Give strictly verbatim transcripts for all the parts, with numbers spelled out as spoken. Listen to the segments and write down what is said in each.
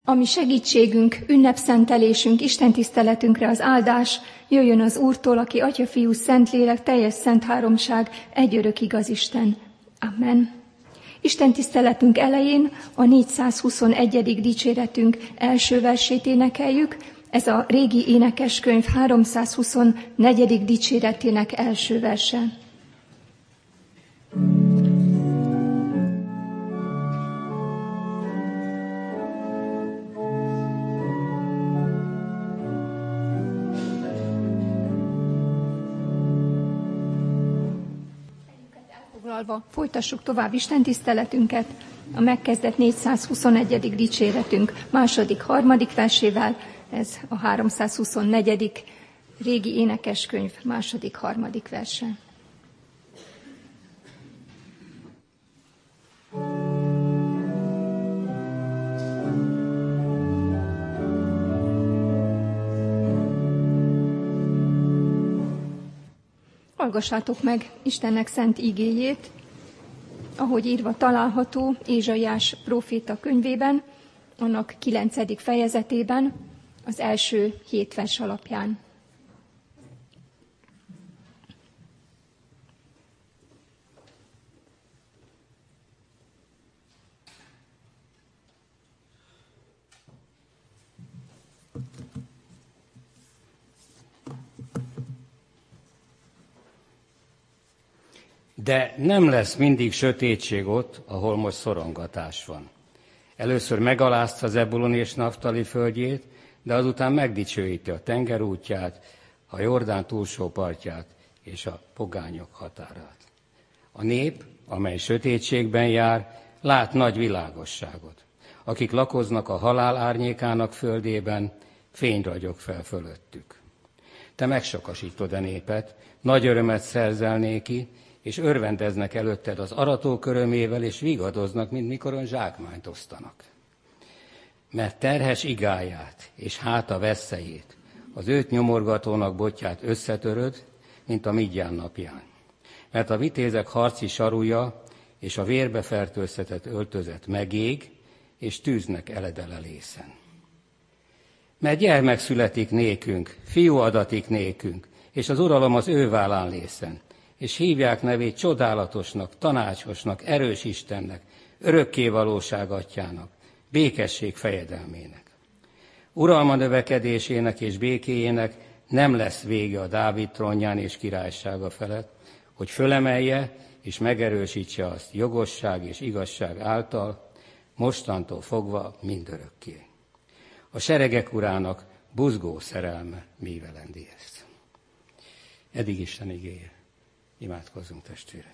Ami segítségünk, ünnepszentelésünk, istentiszteletünkre az áldás, jöjjön az Úrtól, aki Atya, Fiú, Szentlélek, teljes szent háromság, egy örök igaz Isten. Amen. Istentiszteletünk elején a négyszázhuszonegyedik dicséretünk első versét énekeljük. Ez a régi énekeskönyv háromszázhuszonnegyedik dicséretének első verse. Folytassuk tovább istentiszteletünket, a megkezdett négyszázhuszonegyedik dicséretünk második, harmadik versével, ez a háromszázhuszonnegyedik régi énekeskönyv második, harmadik verse. Hallgassátok meg Istennek szent igéjét, ahogy írva található Ézsaiás próféta könyvében, annak kilencedik fejezetében, az első hét vers alapján. De nem lesz mindig sötétség ott, ahol most szorongatás van. Először megalázta Zebulon és Naftali földjét, de azután megdicsőíti a tenger útját, a Jordán túlsó partját és a pogányok határát. A nép, amely sötétségben jár, lát nagy világosságot. Akik lakoznak a halál árnyékának földében, fény ragyog fel fölöttük. Te megsokasítod a népet, nagy örömet szerzel néki, és örvendeznek előtted az arató körömével, és vigadoznak, mint mikoron zsákmányt osztanak. Mert terhes igáját és háta veszélyét, az őt nyomorgatónak botját összetöröd, mint a Midján napján. Mert a vitézek harci sarúja és a vérbe fertőztetett öltözet megég, és tűznek eledelelészen. Mert gyermek születik nékünk, fiú adatik nékünk, és az uralom az ő vállán lészen, és hívják nevét csodálatosnak, tanácsosnak, erős Istennek, örökkévalóság atyának, békesség fejedelmének. Uralma növekedésének és békéjének nem lesz vége a Dávid trónján és királysága felett, hogy fölemelje és megerősítse azt jogosság és igazság által, mostantól fogva mindörökké. A seregek urának buzgó szerelme mívelendi ezt. Eddig Isten igéje. Imádkozzunk, testvérek!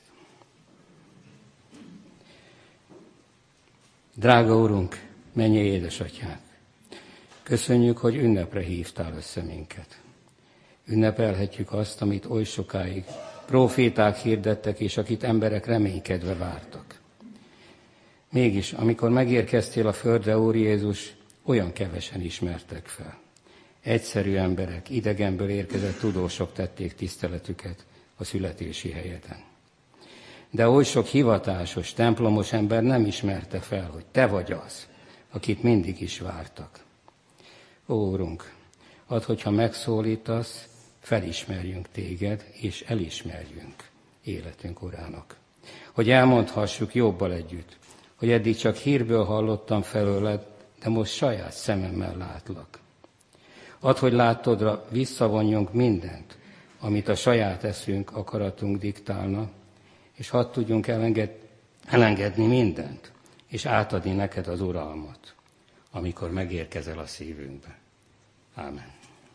Drága Urunk, mennyei édesatyánk! Köszönjük, hogy ünnepre hívtál össze minket. Ünnepelhetjük azt, amit oly sokáig próféták hirdettek, és akit emberek reménykedve vártak. Mégis, amikor megérkeztél a földre, Úr Jézus, olyan kevesen ismertek fel. Egyszerű emberek, idegenből érkezett tudósok tették tiszteletüket a születési helyeden. De oly sok hivatásos, templomos ember nem ismerte fel, hogy te vagy az, akit mindig is vártak. Ó, Urunk, add, hogyha megszólítasz, felismerjünk téged, és elismerjünk életünk Urának. Hogy elmondhassuk jobbal együtt, hogy eddig csak hírből hallottam felőled, de most saját szememmel látlak. Add, hogy látodra visszavonjunk mindent, amit a saját eszünk, akaratunk diktálna, és hadd tudjunk elenged, elengedni mindent, és átadni neked az uralmat, amikor megérkezel a szívünkbe. Ámen.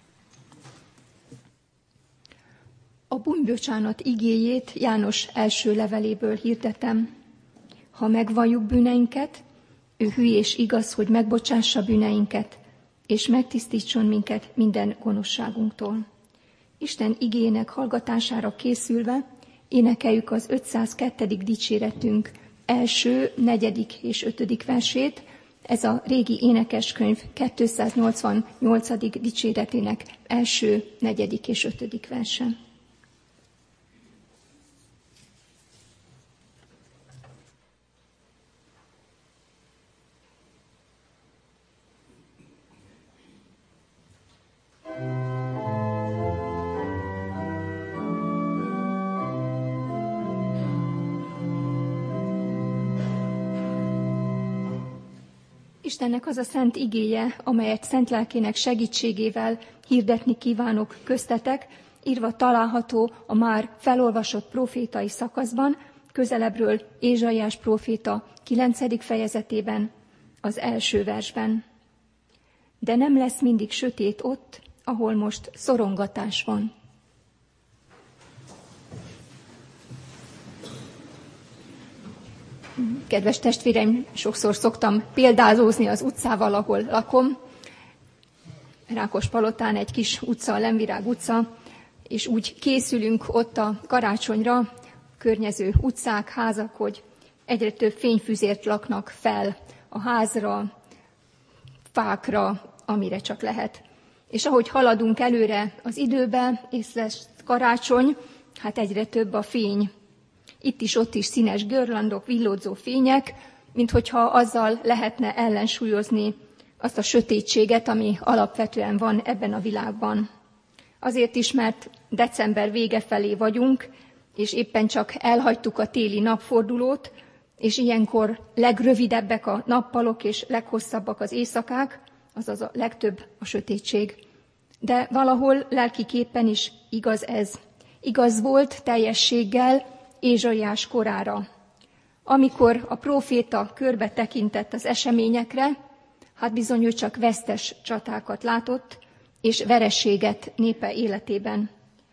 A bűnbocsánat igéjét János első leveléből hirdetem. Ha megvalljuk bűneinket, ő hű és igaz, hogy megbocsássa bűneinket, és megtisztítson minket minden gonoszságunktól. Isten igének hallgatására készülve énekeljük az ötszázkettő. dicséretünk első, negyedik és ötödik versét. Ez a régi énekeskönyv kétszáznyolcvannyolcadik dicséretének első, negyedik és ötödik verse. Istennek az a szent igéje, amelyet szent lelkének segítségével hirdetni kívánok köztetek, írva található a már felolvasott profétai szakaszban, közelebbről Ézsaiás próféta kilencedik fejezetében, az első versben. De nem lesz mindig sötét ott, ahol most szorongatás van. Kedves testvéreim, sokszor szoktam példázózni az utcával, ahol lakom. Rákospalotán egy kis utca, a Lemvirág utca, és úgy készülünk ott a karácsonyra, környező utcák, házak, hogy egyre több fényfüzért laknak fel a házra, fákra, amire csak lehet. És ahogy haladunk előre az időbe, és lesz karácsony, hát egyre több a fény. Itt is, ott is színes görlandok, villódzó fények, minthogyha azzal lehetne ellensúlyozni azt a sötétséget, ami alapvetően van ebben a világban. Azért is, mert december vége felé vagyunk, és éppen csak elhagytuk a téli napfordulót, és ilyenkor legrövidebbek a nappalok és leghosszabbak az éjszakák, azaz a legtöbb a sötétség. De valahol lelkiképpen is igaz ez. Igaz volt teljességgel Ézsaiás korára. Amikor a próféta körbe tekintett az eseményekre, hát bizony ő csak vesztes csatákat látott, és vereséget népe életében.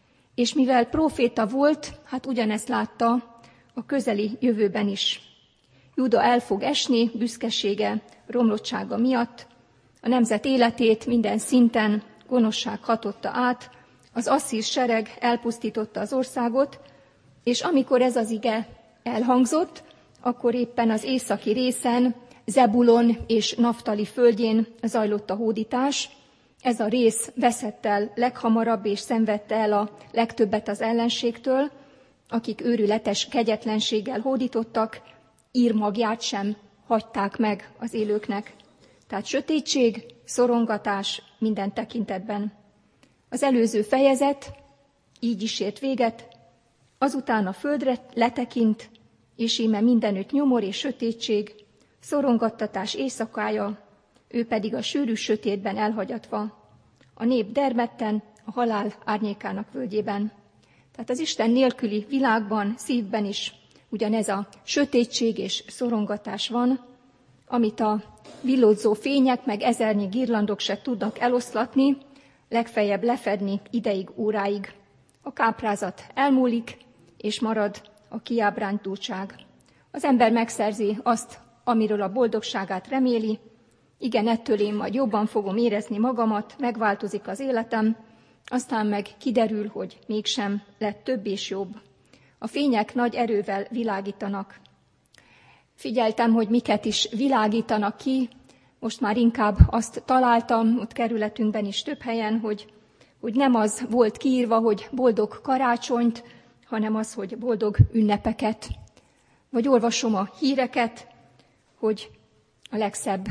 És mivel próféta volt, hát ugyanezt látta a közeli jövőben is. Júda el fog esni büszkesége, romlottsága miatt, a nemzet életét minden szinten gonoszság hatotta át, az asszír sereg elpusztította az országot, és amikor ez az ige elhangzott, akkor éppen az északi részen, Zebulon és Naftali földjén zajlott a hódítás. Ez a rész veszett el leghamarabb és szenvedte el a legtöbbet az ellenségtől, akik őrületes kegyetlenséggel hódítottak, írmagját sem hagyták meg az élőknek. Tehát sötétség, szorongatás minden tekintetben. Az előző fejezet így is ért véget, azután a földre letekint, és íme mindenütt nyomor és sötétség, szorongattatás éjszakája, ő pedig a sűrű sötétben elhagyatva, a nép dermedten, a halál árnyékának völgyében. Tehát az Isten nélküli világban, szívben is ugyanez a sötétség és szorongatás van, amit a villódzó fények meg ezernyi girlandok se tudnak eloszlatni, legfeljebb lefedni ideig, óráig. A káprázat elmúlik, és marad a kiábrándultság. Az ember megszerzi azt, amiről a boldogságát reméli, igen, ettől én majd jobban fogom érezni magamat, megváltozik az életem, aztán meg kiderül, hogy mégsem lett több és jobb. A fények nagy erővel világítanak. Figyeltem, hogy miket is világítanak ki, most már inkább azt találtam, ott kerületünkben is több helyen, hogy, hogy nem az volt kiírva, hogy boldog karácsonyt, hanem az, hogy boldog ünnepeket. Vagy olvasom a híreket, hogy a legszebb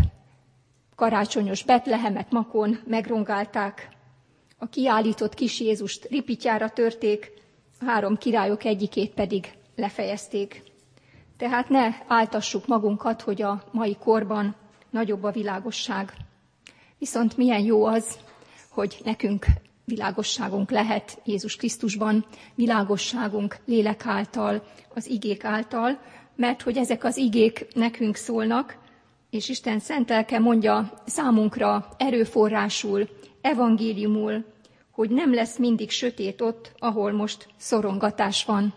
karácsonyos Betlehemet Makón megrongálták, a kiállított kis Jézust ripityára törték, a három királyok egyikét pedig lefejezték. Tehát ne áltassuk magunkat, hogy a mai korban nagyobb a világosság. Viszont milyen jó az, hogy nekünk világosságunk lehet Jézus Krisztusban, világosságunk lélek által, az igék által, mert hogy ezek az igék nekünk szólnak, és Isten szent lelke mondja számunkra erőforrásul, evangéliumul, hogy nem lesz mindig sötét ott, ahol most szorongatás van.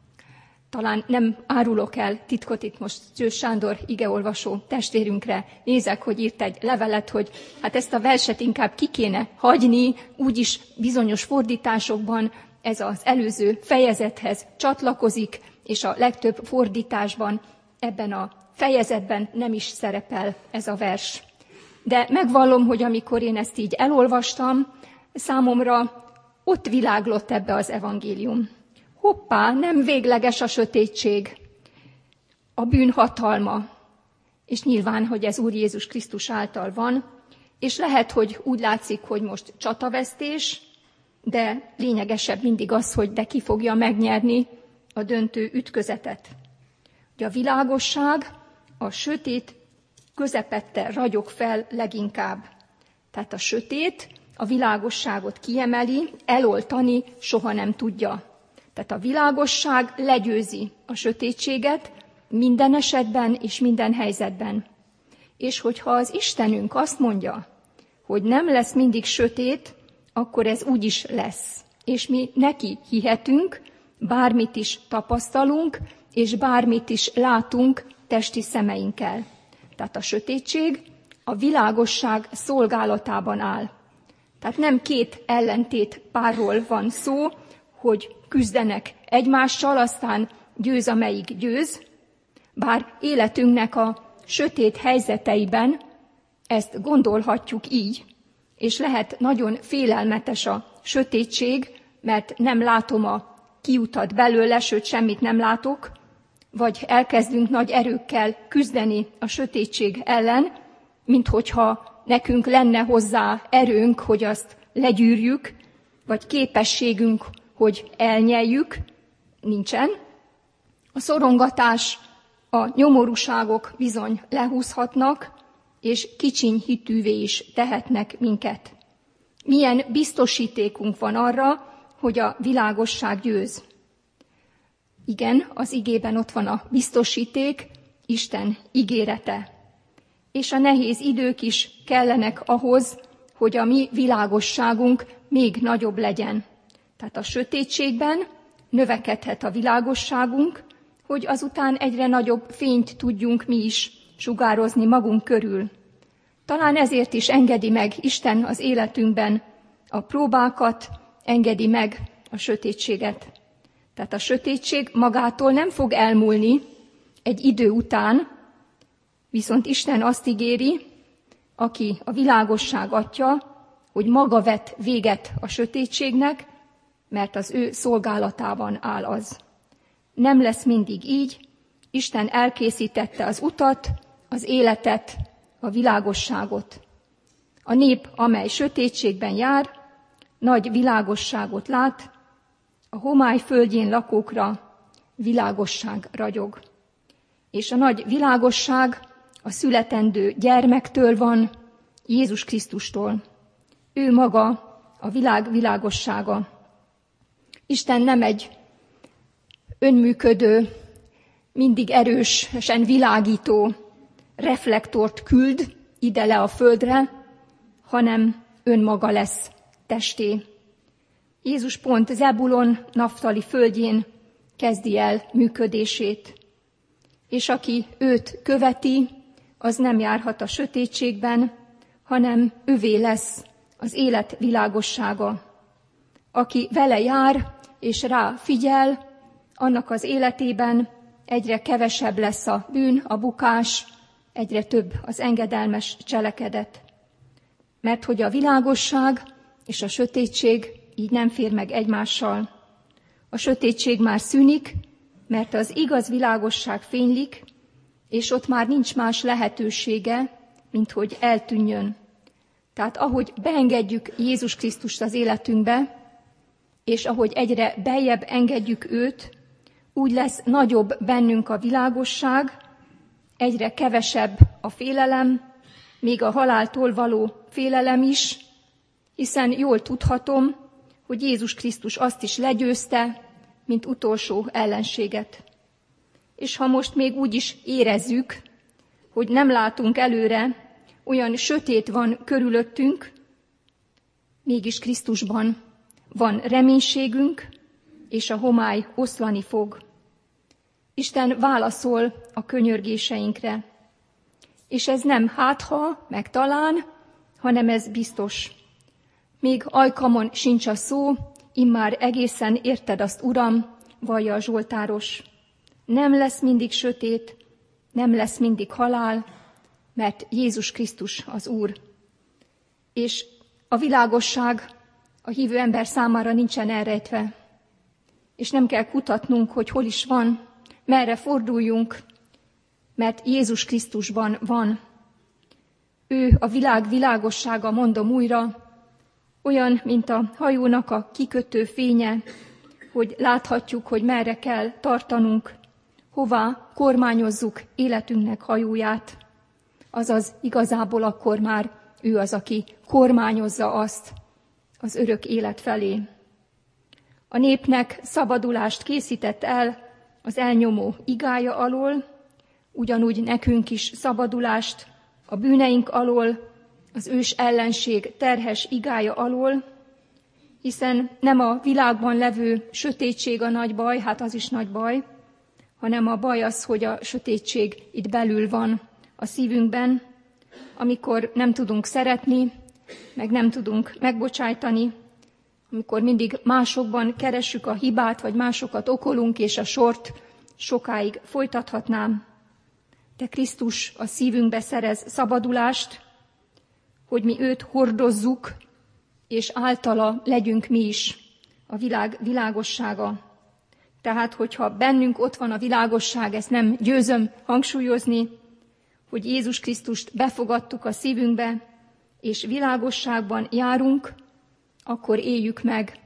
Talán nem árulok el titkot itt most Csős Sándor igeolvasó testvérünkre. Nézek, hogy írt egy levelet, hogy hát ezt a verset inkább ki kéne hagyni, úgyis bizonyos fordításokban ez az előző fejezethez csatlakozik, és a legtöbb fordításban ebben a fejezetben nem is szerepel ez a vers. De megvallom, hogy amikor én ezt így elolvastam, számomra ott világlott ebbe az evangélium. Hoppá, nem végleges a sötétség, a bűn hatalma, és nyilván, hogy ez Úr Jézus Krisztus által van, és lehet, hogy úgy látszik, hogy most csatavesztés, de lényegesebb mindig az, hogy de ki fogja megnyerni a döntő ütközetet. Hogy a világosság a sötét közepette ragyog fel leginkább. Tehát a sötét a világosságot kiemeli, eloltani soha nem tudja. Tehát a világosság legyőzi a sötétséget minden esetben és minden helyzetben. És hogyha az Istenünk azt mondja, hogy nem lesz mindig sötét, akkor ez úgy is lesz. És mi neki hihetünk, bármit is tapasztalunk, és bármit is látunk testi szemeinkkel. Tehát a sötétség a világosság szolgálatában áll. Tehát nem két ellentét párról van szó, hogy küzdenek egymással, aztán győz, amelyik győz, bár életünknek a sötét helyzeteiben ezt gondolhatjuk így, és lehet nagyon félelmetes a sötétség, mert nem látom a kiutat belőle, sőt semmit nem látok, vagy elkezdünk nagy erőkkel küzdeni a sötétség ellen, mint hogyha nekünk lenne hozzá erőnk, hogy azt legyűrjük, vagy képességünk, hogy elnyeljük, nincsen. A szorongatás, a nyomorúságok bizony lehúzhatnak, és kicsiny hitűvé is tehetnek minket. Milyen biztosítékunk van arra, hogy a világosság győz? Igen, az igében ott van a biztosíték, Isten ígérete. És a nehéz idők is kellenek ahhoz, hogy a mi világosságunk még nagyobb legyen. Tehát a sötétségben növekedhet a világosságunk, hogy azután egyre nagyobb fényt tudjunk mi is sugározni magunk körül. Talán ezért is engedi meg Isten az életünkben a próbákat, engedi meg a sötétséget. Tehát a sötétség magától nem fog elmúlni egy idő után, viszont Isten azt ígéri, aki a világosság atya, hogy maga vet véget a sötétségnek, mert az ő szolgálatában áll az. Nem lesz mindig így, Isten elkészítette az utat, az életet, a világosságot. A nép, amely sötétségben jár, nagy világosságot lát, a homály földjén lakókra világosság ragyog. És a nagy világosság a születendő gyermektől van, Jézus Krisztustól. Ő maga a világ világossága. Isten nem egy önműködő, mindig erősen világító reflektort küld ide le a földre, hanem önmaga lesz testé. Jézus pont Zebulon, Naftali földjén kezdi el működését, és aki őt követi, az nem járhat a sötétségben, hanem övé lesz az élet világossága. Aki vele jár és rá figyel, annak az életében egyre kevesebb lesz a bűn, a bukás, egyre több az engedelmes cselekedet. Mert hogy a világosság és a sötétség így nem fér meg egymással. A sötétség már szűnik, mert az igaz világosság fénylik, és ott már nincs más lehetősége, mint hogy eltűnjön. Tehát ahogy beengedjük Jézus Krisztust az életünkbe, és ahogy egyre beljebb engedjük őt, úgy lesz nagyobb bennünk a világosság, egyre kevesebb a félelem, még a haláltól való félelem is, hiszen jól tudhatom, hogy Jézus Krisztus azt is legyőzte, mint utolsó ellenséget. És ha most még úgy is érezzük, hogy nem látunk előre, olyan sötét van körülöttünk, mégis Krisztusban van reménységünk, és a homály oszlani fog. Isten válaszol a könyörgéseinkre. És ez nem hátha, meg talán, hanem ez biztos. Még ajkamon sincs a szó, immár egészen érted azt, Uram, vallja a zsoltáros. Nem lesz mindig sötét, nem lesz mindig halál, mert Jézus Krisztus az Úr. És a világosság a hívő ember számára nincsen elrejtve. És nem kell kutatnunk, hogy hol is van, merre forduljunk, mert Jézus Krisztusban van. Ő a világ világossága, mondom újra, olyan, mint a hajónak a kikötő fénye, hogy láthatjuk, hogy merre kell tartanunk, hová kormányozzuk életünknek hajóját. azaz igazából akkor már ő az, aki kormányozza azt az örök élet felé. A népnek szabadulást készített el az elnyomó igája alól, ugyanúgy nekünk is szabadulást a bűneink alól, az ős ellenség terhes igája alól, hiszen nem a világban levő sötétség a nagy baj, hát az is nagy baj, hanem a baj az, hogy a sötétség itt belül van a szívünkben, amikor nem tudunk szeretni, meg nem tudunk megbocsájtani, amikor mindig másokban keressük a hibát, vagy másokat okolunk, és a sort sokáig folytathatnám. De Krisztus a szívünkbe szerez szabadulást, hogy mi őt hordozzuk, és általa legyünk mi is a világ világossága. Tehát, hogyha bennünk ott van a világosság, ezt nem győzöm hangsúlyozni, hogy Jézus Krisztust befogadtuk a szívünkbe, és világosságban járunk, akkor éljük meg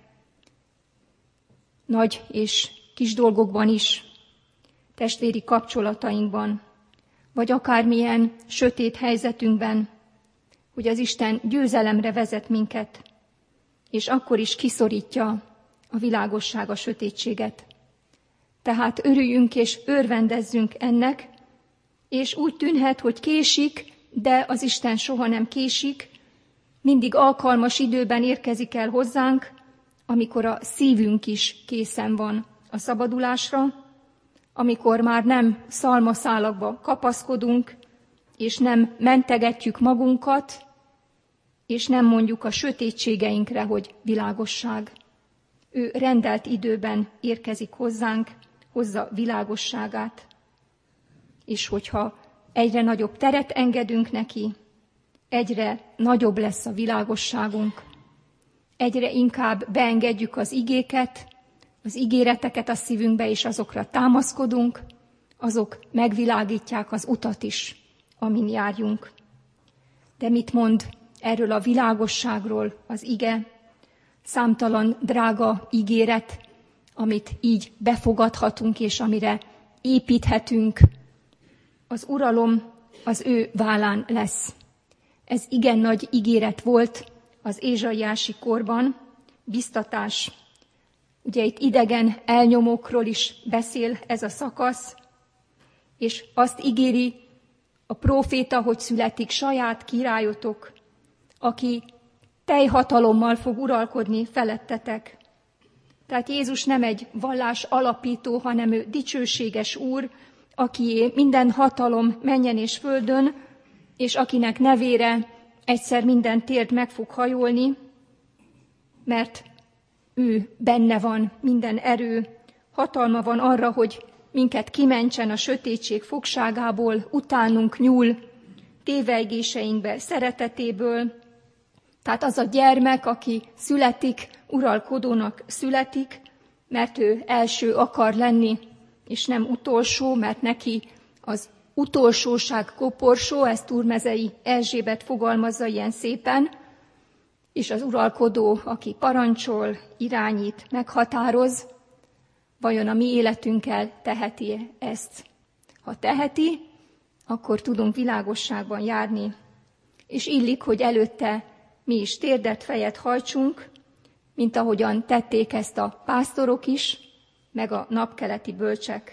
nagy és kis dolgokban is, testvéri kapcsolatainkban, vagy akármilyen sötét helyzetünkben, hogy az Isten győzelemre vezet minket, és akkor is kiszorítja a világosság a sötétséget. Tehát örüljünk és örvendezzünk ennek, és úgy tűnhet, hogy késik, de az Isten soha nem késik, mindig alkalmas időben érkezik el hozzánk, amikor a szívünk is készen van a szabadulásra, amikor már nem szalmaszálakba kapaszkodunk, és nem mentegetjük magunkat, és nem mondjuk a sötétségeinkre, hogy világosság. Ő rendelt időben érkezik hozzánk, hozza világosságát. És hogyha egyre nagyobb teret engedünk neki, egyre nagyobb lesz a világosságunk, egyre inkább beengedjük az igéket, az ígéreteket a szívünkbe, és azokra támaszkodunk, azok megvilágítják az utat is, amin járjunk. De mit mond erről a világosságról az ige? Számtalan drága ígéret, amit így befogadhatunk, és amire építhetünk. Az uralom az ő vállán lesz. Ez igen nagy ígéret volt az ézsaiási korban, biztatás. Ugye itt idegen elnyomókról is beszél ez a szakasz, és azt ígéri a próféta, hogy születik saját királyotok, aki teljhatalommal fog uralkodni felettetek. Tehát Jézus nem egy vallás alapító, hanem ő dicsőséges úr, akié minden hatalom mennyen és földön, és akinek nevére egyszer minden térd meg fog hajolni, mert ő benne van minden erő, hatalma van arra, hogy minket kimentsen a sötétség fogságából, utánunk nyúl, tévejgéseinkbe szeretetéből. Tehát az a gyermek, aki születik, uralkodónak születik, mert ő első akar lenni, és nem utolsó, mert neki az utolsóság koporsó, ezt Úrmezei Erzsébet fogalmazza ilyen szépen, és az uralkodó, aki parancsol, irányít, meghatároz, vajon a mi életünkkel teheti ezt? Ha teheti, akkor tudunk világosságban járni, és illik, hogy előtte mi is térdet, fejet hajtsunk, mint ahogyan tették ezt a pásztorok is, meg a napkeleti bölcsek.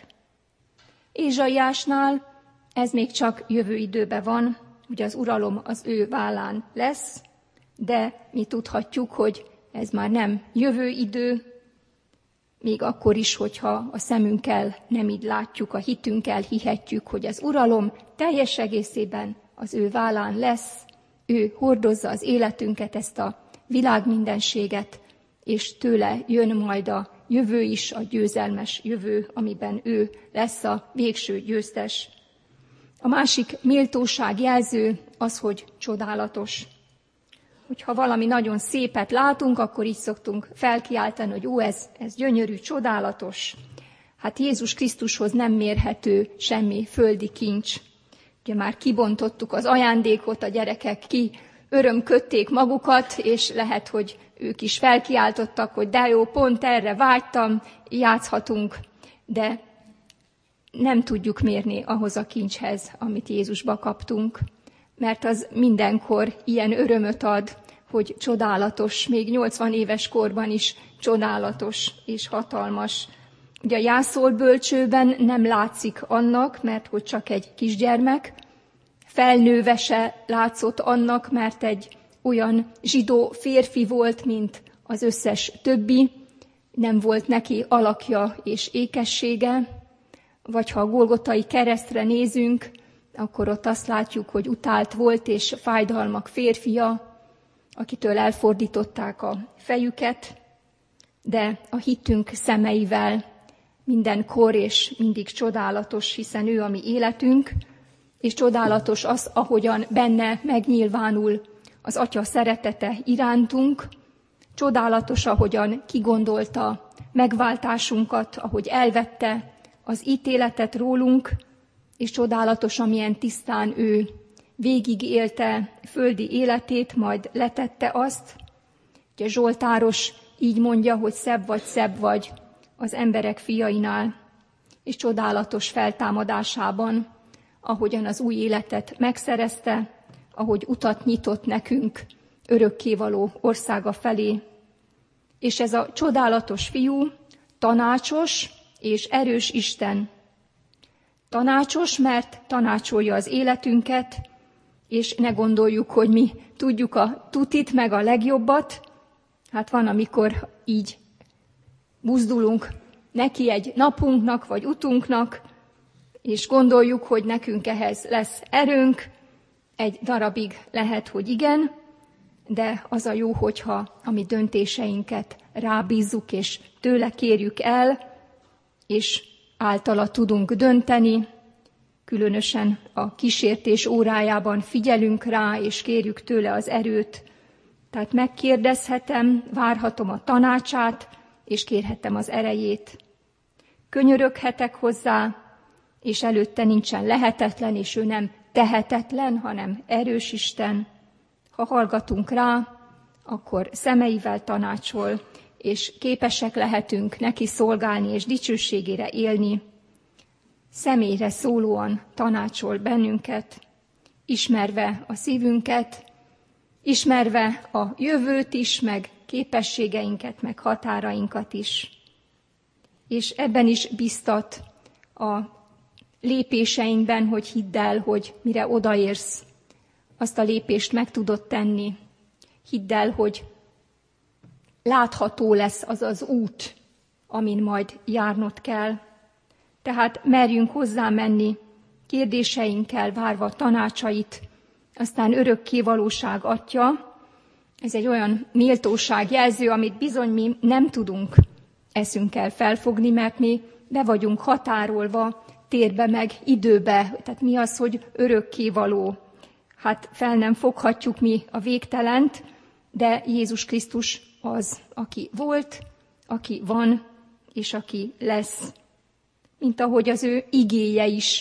Ézsaiásnál ez még csak jövő időben van, ugye az uralom az ő vállán lesz, de mi tudhatjuk, hogy ez már nem jövő idő, még akkor is, hogyha a szemünkkel nem így látjuk, a hitünkkel hihetjük, hogy az uralom teljes egészében az ő vállán lesz, ő hordozza az életünket, ezt a világmindenséget, és tőle jön majd a jövő is, a győzelmes jövő, amiben ő lesz a végső győztes. A másik méltóság jelző az, hogy csodálatos. Hogyha valami nagyon szépet látunk, akkor így szoktunk felkiáltani, hogy ó, ez, ez gyönyörű, csodálatos. Hát Jézus Krisztushoz nem mérhető semmi földi kincs. Ugye már kibontottuk az ajándékot, a gyerekek ki örömködték magukat, és lehet, hogy ők is felkiáltottak, hogy de jó, pont erre vágytam, játszhatunk, de nem tudjuk mérni ahhoz a kincshez, amit Jézusba kaptunk. mert az mindenkor ilyen örömöt ad, hogy csodálatos, még nyolcvan éves korban is csodálatos és hatalmas. Ugye a jászolbölcsőben nem látszik annak, mert hogy csak egy kisgyermek, felnőve se látszott annak, mert egy olyan zsidó férfi volt, mint az összes többi, nem volt neki alakja és ékessége, vagy ha a Golgotai keresztre nézünk, akkor ott azt látjuk, hogy utált volt és fájdalmak férfia, akitől elfordították a fejüket, de a hitünk szemeivel mindenkor és mindig csodálatos, hiszen ő a mi életünk, és csodálatos az, ahogyan benne megnyilvánul az Atya szeretete irántunk, csodálatos, ahogyan kigondolta megváltásunkat, ahogy elvette az ítéletet rólunk, és csodálatos, amilyen tisztán ő végigélte földi életét, majd letette azt. Ugye Zsoltáros így mondja, hogy szebb vagy, szebb vagy az emberek fiainál, és csodálatos feltámadásában, ahogyan az új életet megszerezte, ahogy utat nyitott nekünk örökkévaló országa felé. És ez a csodálatos fiú tanácsos és erős Isten. Tanácsos, mert tanácsolja az életünket, és ne gondoljuk, hogy mi tudjuk a tutit, meg a legjobbat. Hát van, amikor így buzdulunk neki egy napunknak, vagy utunknak, és gondoljuk, hogy nekünk ehhez lesz erőnk. Egy darabig lehet, hogy igen, de az a jó, hogyha a mi döntéseinket rábízzuk, és tőle kérjük el, és általa tudunk dönteni, különösen a kísértés órájában figyelünk rá, és kérjük tőle az erőt. Tehát megkérdezhetem, várhatom a tanácsát, és kérhetem az erejét. Könyöröghetek hozzá, és előtte nincsen lehetetlen, és ő nem tehetetlen, hanem erős Isten. Ha hallgatunk rá, akkor szemeivel tanácsol, és képesek lehetünk neki szolgálni, és dicsőségére élni. Személyre szólóan tanácsol bennünket, ismerve a szívünket, ismerve a jövőt is, meg képességeinket, meg határainkat is. És ebben is biztat a lépéseinkben, hogy hidd el, hogy mire odaérsz, azt a lépést meg tudod tenni. Hidd el, hogy látható lesz az az út, amin majd járnod kell. Tehát merjünk hozzá menni, kérdéseinkkel várva tanácsait, aztán örökké valóság Atya. Ez egy olyan méltóság jelző, amit bizony mi nem tudunk eszünkkel felfogni, mert mi be vagyunk határolva térbe meg időbe. Tehát mi az, hogy örökkévaló? Hát fel nem foghatjuk mi a végtelent, de Jézus Krisztus az, aki volt, aki van, és aki lesz. Mint ahogy az ő igéje is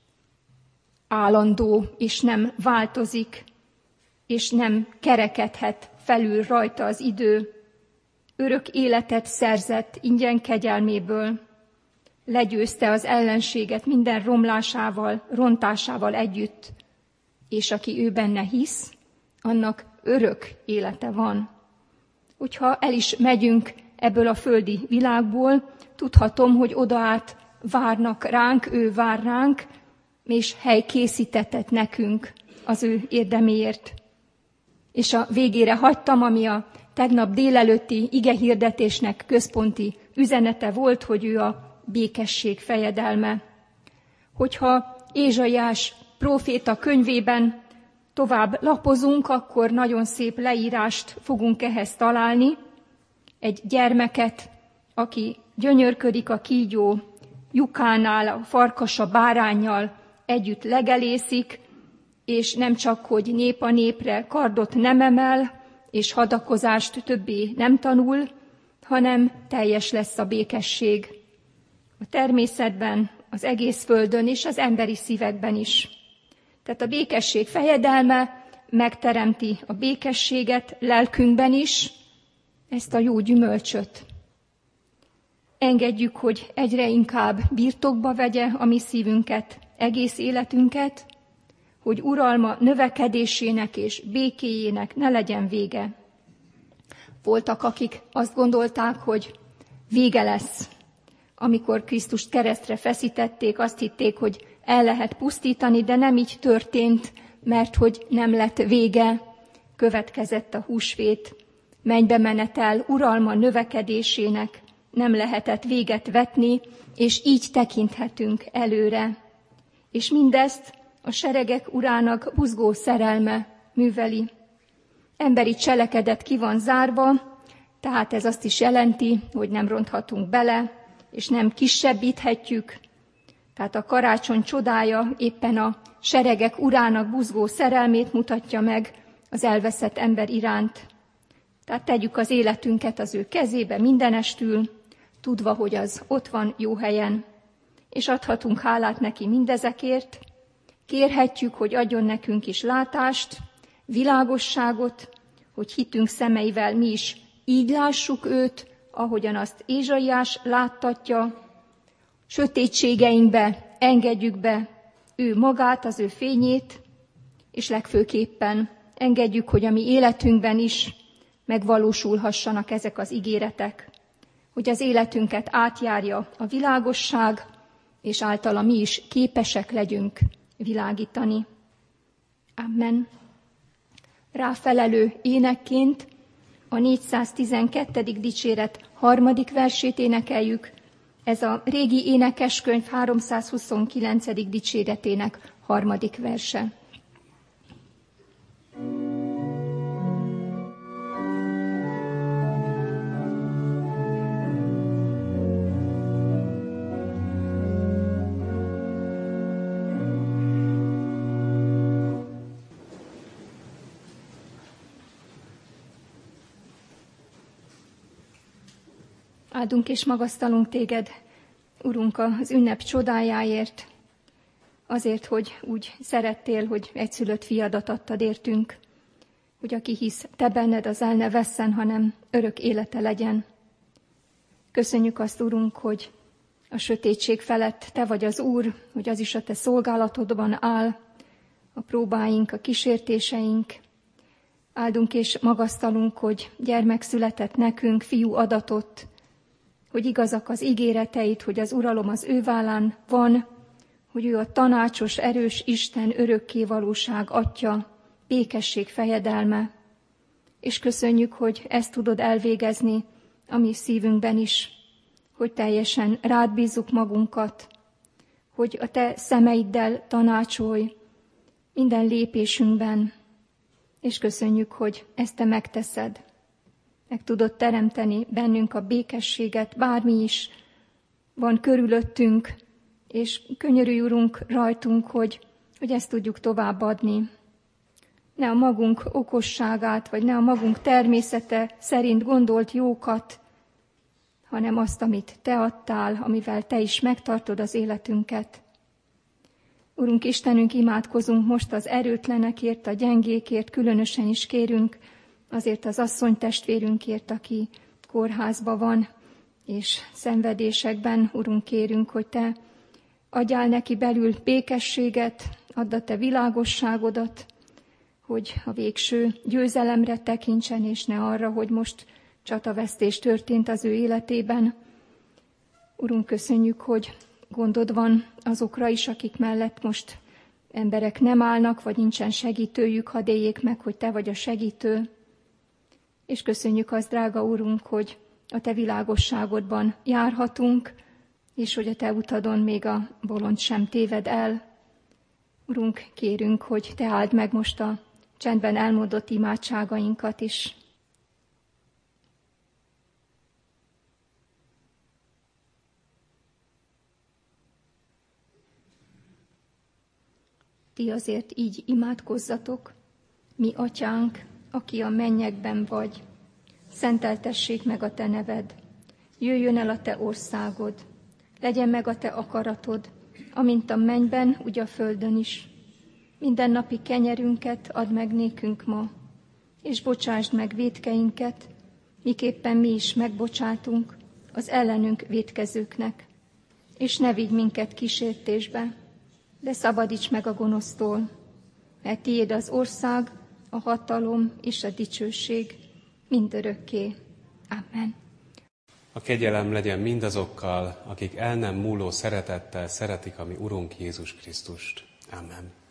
állandó, és nem változik, és nem kerekedhet felül rajta az idő. Örök életet szerzett ingyen kegyelméből, legyőzte az ellenséget minden romlásával, rontásával együtt, és aki ő benne hisz, annak örök élete van. Hogyha el is megyünk ebből a földi világból, tudhatom, hogy odaát várnak ránk, ő vár ránk, és hely készítetett nekünk az ő érdeméért. És a végére hagytam, ami a tegnap délelőtti igehirdetésnek központi üzenete volt, hogy ő a békesség fejedelme. Hogyha Ézsaiás próféta könyvében tovább lapozunk, akkor nagyon szép leírást fogunk ehhez találni. Egy gyermeket, aki gyönyörködik a kígyó lyukánál, a farkas a báránnyal együtt legelészik, és nem csak, hogy nép a népre kardot nem emel, és hadakozást többé nem tanul, hanem teljes lesz a békesség a természetben, az egész földön és az emberi szívekben is. Tehát a békesség fejedelme megteremti a békességet lelkünkben is, ezt a jó gyümölcsöt. Engedjük, hogy egyre inkább birtokba vegye a mi szívünket, egész életünket, hogy uralma növekedésének és békéjének ne legyen vége. Voltak, akik azt gondolták, hogy vége lesz. Amikor Krisztust keresztre feszítették, azt hitték, hogy el lehet pusztítani, de nem így történt, mert hogy nem lett vége. Következett a húsvét, mennybe menetel, uralma növekedésének nem lehetett véget vetni, és így tekinthetünk előre. És mindezt a seregek urának buzgó szerelme műveli. Emberi cselekedet ki van zárva, tehát ez azt is jelenti, hogy nem ronthatunk bele, és nem kisebbíthetjük. Tehát a karácsony csodája éppen a seregek urának buzgó szerelmét mutatja meg az elveszett ember iránt. Tehát tegyük az életünket az ő kezébe mindenestül, tudva, hogy az ott van jó helyen, és adhatunk hálát neki mindezekért. Kérhetjük, hogy adjon nekünk is látást, világosságot, hogy hitünk szemeivel mi is így lássuk őt, ahogyan azt Ézsaiás láttatja. Sötétségeinkbe engedjük be ő magát, az ő fényét, és legfőképpen engedjük, hogy a mi életünkben is megvalósulhassanak ezek az ígéretek, hogy az életünket átjárja a világosság, és általa mi is képesek legyünk világítani. Amen. Ráfelelő énekként a négyszáztizenkettedik dicséret harmadik versét énekeljük. Ez a régi énekeskönyv háromszázhuszonkilencedik dicséretének harmadik verse. Áldunk és magasztalunk téged, Urunk, az ünnep csodájáért, azért, hogy úgy szerettél, hogy egyszülött fiadat adtad értünk, hogy aki hisz te benned, az el ne vesszen, hanem örök élete legyen. Köszönjük azt, Urunk, hogy a sötétség felett te vagy az Úr, hogy az is a te szolgálatodban áll, a próbáink, a kísértéseink. Áldunk és magasztalunk, hogy gyermek született nekünk, fiú adatott, hogy igazak az ígéreteid, hogy az uralom az ő vállán van, hogy ő a tanácsos, erős Isten, örökké valóság atya, békesség fejedelme. És köszönjük, hogy ezt tudod elvégezni a mi szívünkben is, hogy teljesen rád bízzuk magunkat, hogy a te szemeiddel tanácsolj minden lépésünkben, és köszönjük, hogy ezt te megteszed. Meg tudod teremteni bennünk a békességet, bármi is van körülöttünk, és könyörülj, Urunk, rajtunk, hogy, hogy ezt tudjuk továbbadni. Ne a magunk okosságát, vagy ne a magunk természete szerint gondolt jókat, hanem azt, amit te adtál, amivel te is megtartod az életünket. Urunk Istenünk, imádkozunk most az erőtlenekért, a gyengékért, különösen is kérünk, azért az asszony testvérünkért, aki kórházban van, és szenvedésekben, Urunk, kérünk, hogy te adjál neki belül békességet, add a te világosságodat, hogy a végső győzelemre tekintsen, és ne arra, hogy most csatavesztés történt az ő életében. Urunk, köszönjük, hogy gondod van azokra is, akik mellett most emberek nem állnak, vagy nincsen segítőjük, hadd éljék meg, hogy te vagy a segítő. És köszönjük azt, drága Urunk, hogy a te világosságodban járhatunk, és hogy a te utadon még a bolond sem téved el. Urunk, kérünk, hogy te áld meg most a csendben elmondott imádságainkat is. Ti azért így imádkozzatok, mi atyánk, aki a mennyekben vagy, szenteltessék meg a te neved, jöjjön el a te országod, legyen meg a te akaratod, amint a mennyben, úgy a földön is. Minden napi kenyerünket add meg nékünk ma, és bocsásd meg vétkeinket, miképpen mi is megbocsátunk az ellenünk vétkezőknek. És ne vigy minket kísértésbe, de szabadíts meg a gonosztól, mert tiéd az ország, a hatalom és a dicsőség mindörökké. Amen. A kegyelem legyen mindazokkal, akik el nem múló szeretettel szeretik a mi Urunk Jézus Krisztust. Amen.